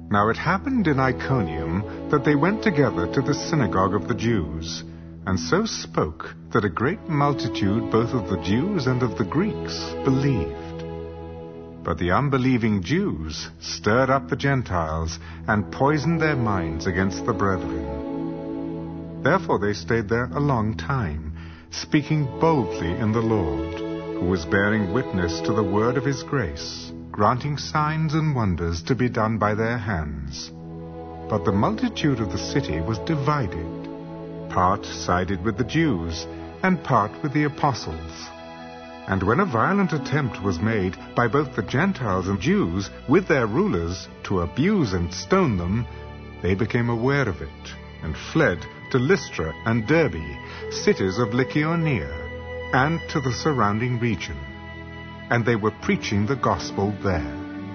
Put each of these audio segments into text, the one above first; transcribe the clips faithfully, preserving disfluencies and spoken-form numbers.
Now it happened in Iconium that they went together to the synagogue of the Jews, and so spoke that a great multitude both of the Jews and of the Greeks believed. But the unbelieving Jews stirred up the Gentiles and poisoned their minds against the brethren. Therefore they stayed there a long time, speaking boldly in the Lord, who was bearing witness to the word of his grace, granting signs and wonders to be done by their hands. But the multitude of the city was divided. Part sided with the Jews, and part with the apostles. And when a violent attempt was made by both the Gentiles and Jews with their rulers to abuse and stone them, they became aware of it, and fled to Lystra and Derbe, cities of Lycaonia, and to the surrounding region. And they were preaching the gospel there.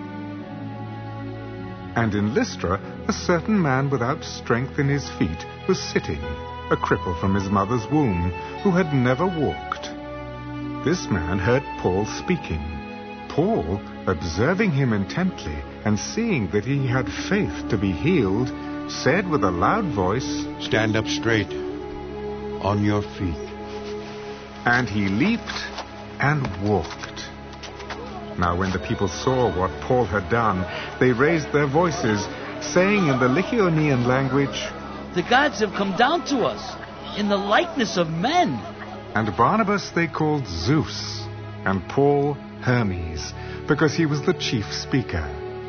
And in Lystra a certain man without strength in his feet was sitting, a cripple from his mother's womb, who had never walked. This man heard Paul speaking. Paul, observing him intently, and seeing that he had faith to be healed, said with a loud voice, "Stand up straight, on your feet." And he leaped and walked. Now when the people saw what Paul had done, they raised their voices, saying in the Lycaonian language, "The gods have come down to us in the likeness of men." And Barnabas they called Zeus, and Paul Hermes, because he was the chief speaker.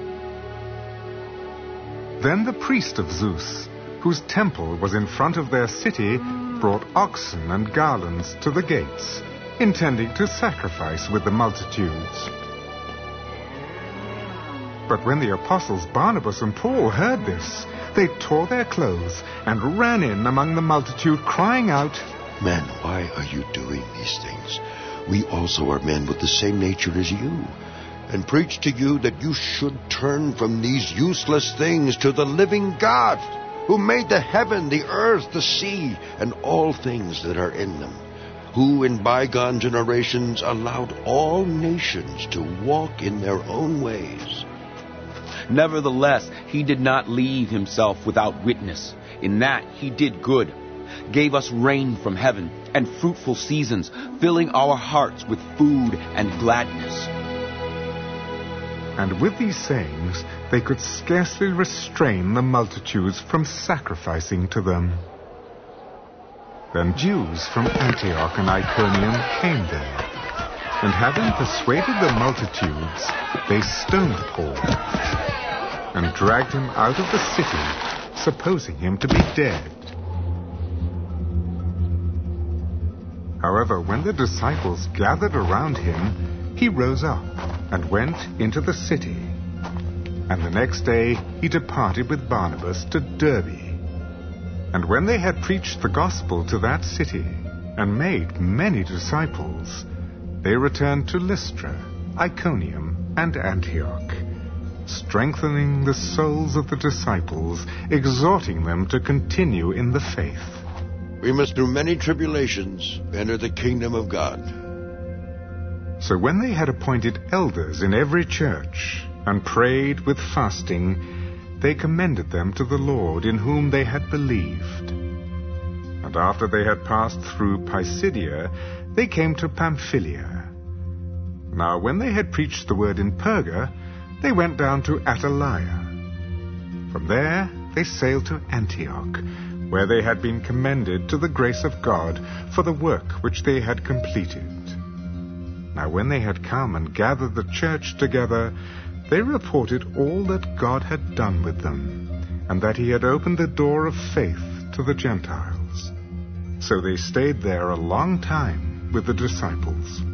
Then the priest of Zeus, whose temple was in front of their city, brought oxen and garlands to the gates, intending to sacrifice with the multitudes. But when the apostles Barnabas and Paul heard this, they tore their clothes and ran in among the multitude, crying out, "Men, why are you doing these things? We also are men with the same nature as you, and preach to you that you should turn from these useless things to the living God, who made the heaven, the earth, the sea, and all things that are in them, who in bygone generations allowed all nations to walk in their own ways. Nevertheless, he did not leave himself without witness. In that he did good, gave us rain from heaven and fruitful seasons, filling our hearts with food and gladness." And with these sayings they could scarcely restrain the multitudes from sacrificing to them. Then Jews from Antioch and Iconium came there, and having persuaded the multitudes, they stoned Paul and dragged him out of the city, supposing him to be dead. However, when the disciples gathered around him, he rose up and went into the city. And the next day he departed with Barnabas to Derbe. And when they had preached the gospel to that city, and made many disciples, they returned to Lystra, Iconium, and Antioch, strengthening the souls of the disciples, exhorting them to continue in the faith. We must through many tribulations enter the kingdom of God. So when they had appointed elders in every church, and prayed with fasting, they commended them to the Lord, in whom they had believed. And after they had passed through Pisidia, they came to Pamphylia. Now when they had preached the word in Perga, they went down to Attalia. From there they sailed to Antioch, where they had been commended to the grace of God for the work which they had completed. Now when they had come and gathered the church together, they reported all that God had done with them, and that he had opened the door of faith to the Gentiles. So they stayed there a long time with the disciples.